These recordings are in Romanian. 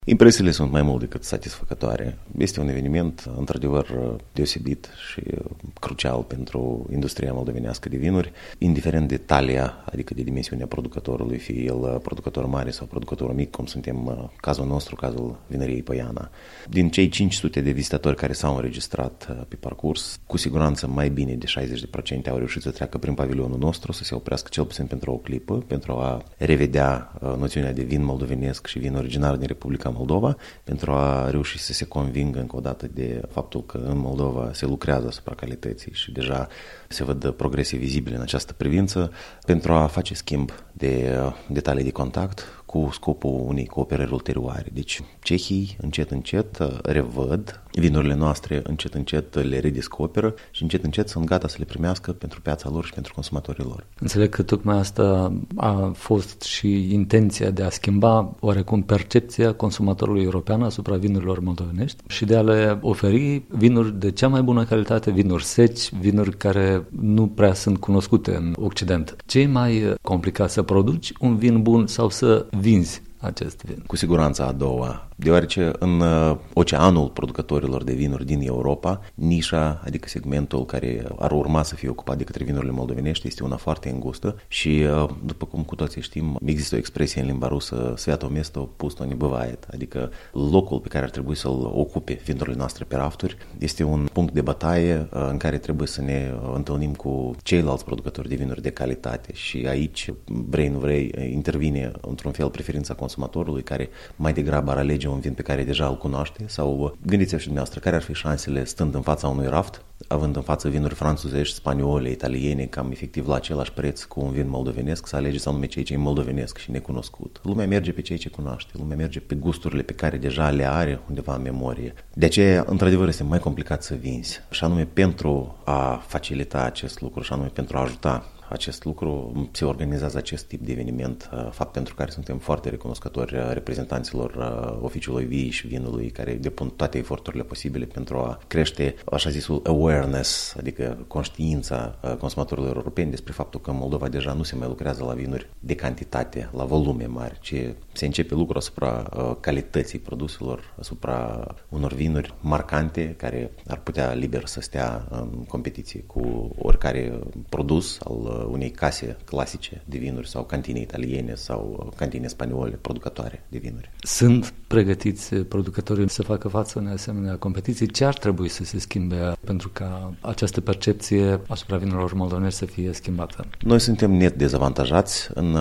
Impresiile sunt mai mult decât satisfăcătoare. Este un eveniment, într-adevăr, deosebit și crucial pentru industria moldovenească de vinuri, indiferent de talia, adică de dimensiunea producătorului, fie el producător mare sau producător mic, cum suntem cazul nostru, cazul vinăriei Păiana. Din cei 500 de vizitatori care s-au înregistrat pe parcurs, cu siguranță mai bine de 60% au reușit să treacă prin pavilionul nostru, să se oprească cel puțin pentru o clipă, pentru a revedea noțiunea de vin moldovenesc și vin originar din Republica Moldova, pentru a reuși să se convingă încă o dată de faptul că în Moldova se lucrează asupra calității și deja se văd progrese vizibile în această privință, pentru a face schimb de detalii de contact cu scopul unei cooperări ulterioare. Deci cehii încet revăd vinurile noastre, încet le redescoperă și încet sunt gata să le primească pentru piața lor și pentru consumatorii lor. Înțeleg că tocmai asta a fost și intenția de a schimba oarecum percepția consumatorului european asupra vinurilor moldovenești și de a le oferi vinuri de cea mai bună calitate, vinuri seci, vinuri care nu prea sunt cunoscute în Occident. Ce e mai complicat, să produci un vin bun sau să vinzi acest vin? Cu siguranță a doua, deoarece în oceanul producătorilor de vinuri din Europa, nișa, adică segmentul care ar urma să fie ocupat de către vinurile moldovenești, este una foarte îngustă și, după cum cu toții știm, există o expresie în limba rusă, Sviato mesto pusto ne bывает, adică locul pe care ar trebui să-l ocupe vinurile noastre pe rafturi este un punct de bătaie în care trebuie să ne întâlnim cu ceilalți producători de vinuri de calitate și aici, vrei nu vrei, intervine într-un fel preferința consumatorului care mai degrabă ar alege un vin pe care deja îl cunoaște sau gândiți-vă și dumneavoastră care ar fi șansele stând în fața unui raft, având în față vinuri franțuzești, spaniole, italiene, cam efectiv la același preț cu un vin moldovenesc, să alegeți anume ceea ce e moldovenesc și necunoscut. Lumea merge pe ceea ce cunoaște, lumea merge pe gusturile pe care deja le are undeva în memorie. De aceea, într-adevăr, este mai complicat să vinzi. Și anume pentru a facilita acest lucru și anume pentru a ajuta acest lucru, se organizează acest tip de eveniment, fapt pentru care suntem foarte recunoscători reprezentanților oficiului vii și vinului care depun toate eforturile posibile pentru a crește așa zisul awareness, adică conștiința consumatorilor europeni despre faptul că în Moldova deja nu se mai lucrează la vinuri de cantitate, la volume mari, ci se începe lucru asupra calității produselor, asupra unor vinuri marcante care ar putea liber să stea în competiție cu oricare produs al unei case clasice de vinuri sau cantine italiene sau cantine spaniole producătoare de vinuri. Sunt pregătiți producătorii să facă față în asemenea competiții? Ce ar trebui să se schimbe pentru ca această percepție asupra vinurilor moldovenești să fie schimbată? Noi suntem net dezavantajați în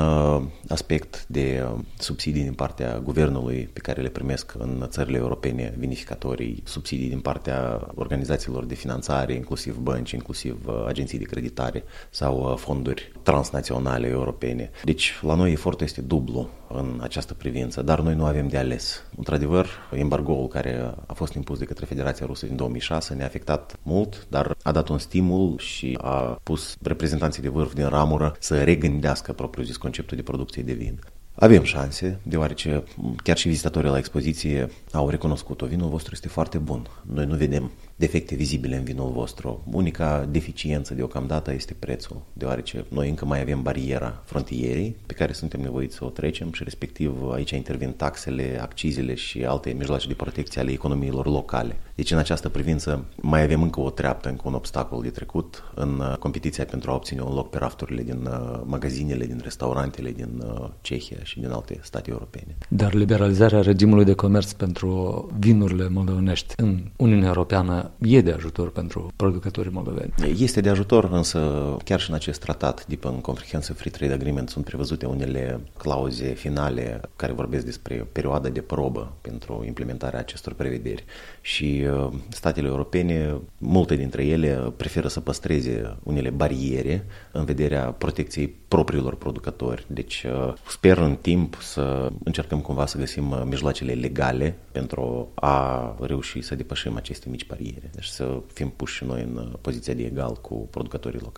aspect de subsidii din partea guvernului pe care le primesc în țările europene vinificatorii, subsidii din partea organizațiilor de finanțare, inclusiv bănci, inclusiv agenții de creditare sau fonduri transnaționale europene. Deci, la noi efortul este dublu în această privință, dar noi nu avem de ales. Într-adevăr, embargoul care a fost impus de către Federația Rusă din 2006 ne-a afectat mult, dar a dat un stimul și a pus reprezentanții de vârf din ramură să regândească propriu-zis conceptul de producție de vin. Avem șanse, deoarece chiar și vizitatorii la expoziție au recunoscut-o. Vinul vostru este foarte bun. Noi nu vedem defecte vizibile în vinul vostru. Unica deficiență deocamdată este prețul, deoarece noi încă mai avem bariera frontierei pe care suntem nevoiți să o trecem și respectiv aici intervin taxele, accizele și alte mijloace de protecție ale economiilor locale. Deci în această privință mai avem încă o treaptă, încă un obstacol de trecut în competiția pentru a obține un loc pe rafturile din magazinele, din restaurantele din Cehia și din alte state europene. Dar liberalizarea regimului de comerț pentru vinurile moldovenești în Uniunea Europeană e de ajutor pentru producătorii moldoveni? Este de ajutor, însă chiar și în acest tratat, Deep Comprehensive Free Trade Agreement, sunt prevăzute unele clauze finale care vorbesc despre perioada de probă pentru implementarea acestor prevederi. Și statele europene, multe dintre ele, preferă să păstreze unele bariere în vederea protecției propriilor producători. Deci sper în timp să încercăm cumva să găsim mijloacele legale pentru a reuși să depășim aceste mici bariere. Deci să fim puși și noi în poziția de egal cu producătorii locali.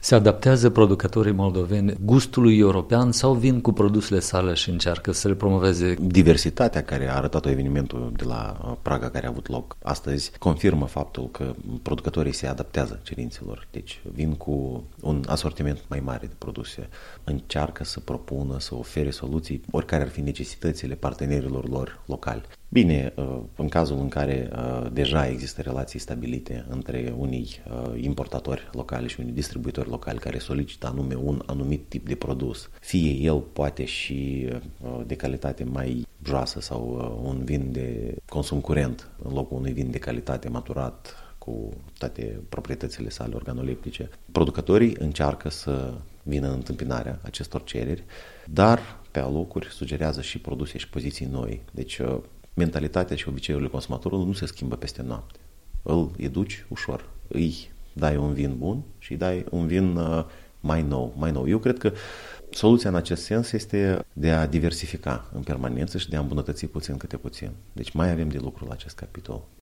Se adaptează producătorii moldoveni gustului european sau vin cu produsele sale și încearcă să le promoveze? Diversitatea care a arătat evenimentul de la Praga care a avut loc astăzi confirmă faptul că producătorii se adaptează cerințelor. Deci vin cu un asortiment mai mare de produse, încearcă să propună, să ofere soluții, oricare ar fi necesitățile partenerilor lor locali. Bine, în cazul în care deja există relații stabilite între unii importatori locali și unii distribuitori locali care solicită anume un anumit tip de produs, fie el poate și de calitate mai joasă sau un vin de consum curent în locul unui vin de calitate maturat cu toate proprietățile sale organoleptice, producătorii încearcă să vină în întâmpinarea acestor cereri, dar pe alocuri sugerează și produse și poziții noi. Deci mentalitatea și obiceiurile consumatorului nu se schimbă peste noapte. Îl educi ușor. Îi dai un vin bun și îi dai un vin mai nou. Eu cred că soluția în acest sens este de a diversifica în permanență și de a îmbunătăți puțin câte puțin. Deci mai avem de lucru la acest capitol.